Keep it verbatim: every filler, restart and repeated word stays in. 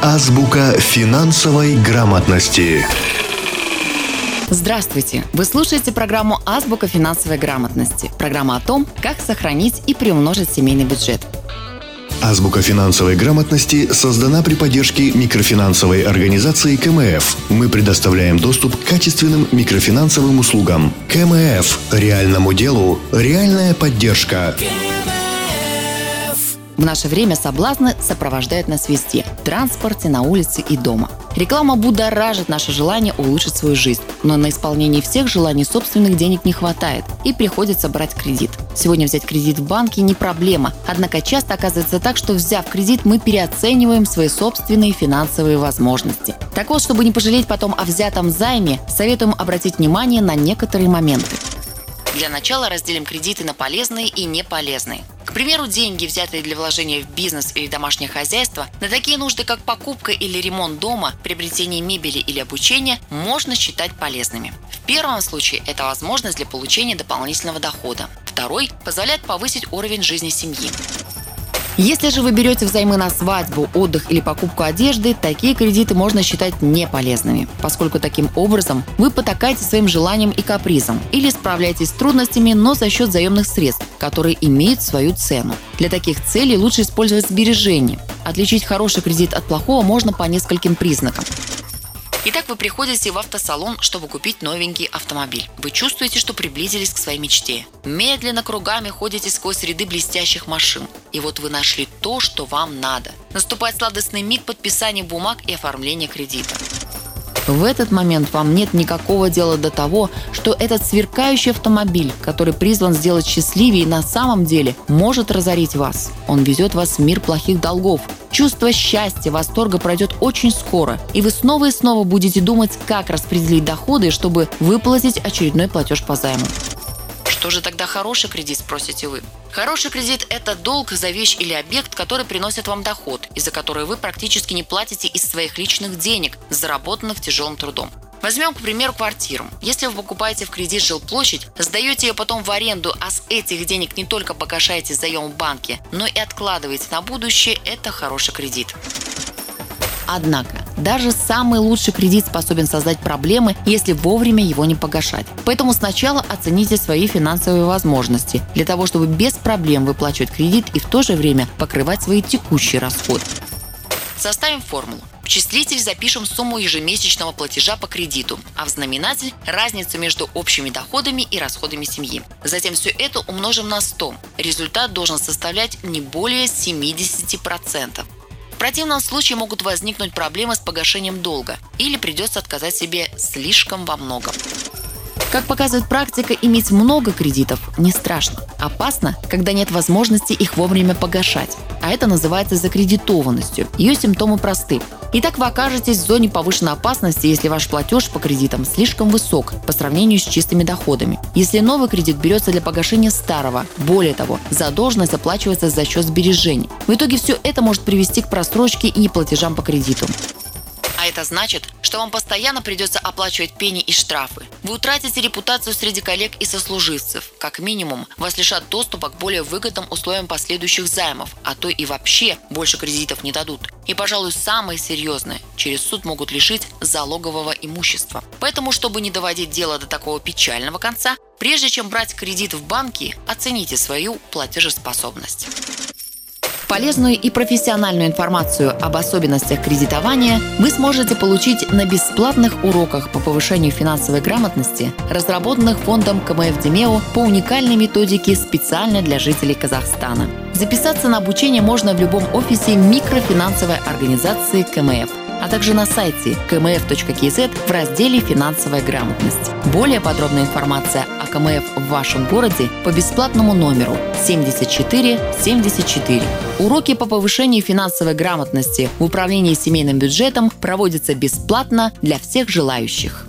Азбука финансовой грамотности. Здравствуйте! Вы слушаете программу «Азбука финансовой грамотности». Программа о том, как сохранить и приумножить семейный бюджет. Азбука финансовой грамотности создана при поддержке микрофинансовой организации ка эм эф. Мы предоставляем доступ к качественным микрофинансовым услугам. ка эм эф. Реальному делу реальная поддержка. В наше время соблазны сопровождают нас везде – в транспорте, на улице и дома. Реклама будоражит наше желание улучшить свою жизнь, но на исполнение всех желаний собственных денег не хватает и приходится брать кредит. Сегодня взять кредит в банке не проблема, однако часто оказывается так, что взяв кредит, мы переоцениваем свои собственные финансовые возможности. Так вот, чтобы не пожалеть потом о взятом займе, советуем обратить внимание на некоторые моменты. Для начала разделим кредиты на полезные и неполезные. К примеру, деньги, взятые для вложения в бизнес или домашнее хозяйство, на такие нужды, как покупка или ремонт дома, приобретение мебели или обучение, можно считать полезными. В первом случае это возможность для получения дополнительного дохода. Второй – позволяет повысить уровень жизни семьи. Если же вы берете взаймы на свадьбу, отдых или покупку одежды, такие кредиты можно считать неполезными, поскольку таким образом вы потакаете своим желаниям и капризам или справляетесь с трудностями, но за счет заемных средств, которые имеют свою цену. Для таких целей лучше использовать сбережения. Отличить хороший кредит от плохого можно по нескольким признакам. Итак, вы приходите в автосалон, чтобы купить новенький автомобиль. Вы чувствуете, что приблизились к своей мечте. Медленно кругами ходите сквозь ряды блестящих машин. И вот вы нашли то, что вам надо. Наступает сладостный миг подписания бумаг и оформления кредита. В этот момент вам нет никакого дела до того, что этот сверкающий автомобиль, который призван сделать счастливее, на самом деле может разорить вас. Он везет вас в мир плохих долгов. Чувство счастья, восторга пройдет очень скоро, и вы снова и снова будете думать, как распределить доходы, чтобы выплатить очередной платеж по займу. Что же тогда хороший кредит, спросите вы? Хороший кредит – это долг за вещь или объект, который приносит вам доход, и за который вы практически не платите из своих личных денег, заработанных тяжелым трудом. Возьмем, к примеру, квартиру. Если вы покупаете в кредит жилплощадь, сдаете ее потом в аренду, а с этих денег не только погашаете заем в банке, но и откладываете на будущее – это хороший кредит. Однако, даже самый лучший кредит способен создать проблемы, если вовремя его не погашать. Поэтому сначала оцените свои финансовые возможности, для того, чтобы без проблем выплачивать кредит и в то же время покрывать свои текущие расходы. Составим формулу. В числитель запишем сумму ежемесячного платежа по кредиту, а в знаменатель – разницу между общими доходами и расходами семьи. Затем все это умножим на сто. Результат должен составлять не более семьдесят процентов. В противном случае могут возникнуть проблемы с погашением долга или придется отказать себе слишком во многом. Как показывает практика, иметь много кредитов не страшно. Опасно, когда нет возможности их вовремя погашать. А это называется закредитованностью. Ее симптомы просты. Итак, вы окажетесь в зоне повышенной опасности, если ваш платеж по кредитам слишком высок по сравнению с чистыми доходами. Если новый кредит берется для погашения старого, более того, задолженность оплачивается за счет сбережений. В итоге все это может привести к просрочке и неплатежам по кредиту. А это значит, что вам постоянно придется оплачивать пени и штрафы. Вы утратите репутацию среди коллег и сослуживцев. Как минимум, вас лишат доступа к более выгодным условиям последующих займов, а то и вообще больше кредитов не дадут. И, пожалуй, самое серьезное – через суд могут лишить залогового имущества. Поэтому, чтобы не доводить дело до такого печального конца, прежде чем брать кредит в банке, оцените свою платежеспособность. Полезную и профессиональную информацию об особенностях кредитования вы сможете получить на бесплатных уроках по повышению финансовой грамотности, разработанных фондом ка эм эф Демео по уникальной методике специально для жителей Казахстана. Записаться на обучение можно в любом офисе микрофинансовой организации ка эм эф, а также на сайте ка эм эф точка кей зет в разделе «Финансовая грамотность». Более подробная информация о ка эм эф в вашем городе по бесплатному номеру семьдесят четыре семьдесят четыре. Уроки по повышению финансовой грамотности в управлении семейным бюджетом проводятся бесплатно для всех желающих.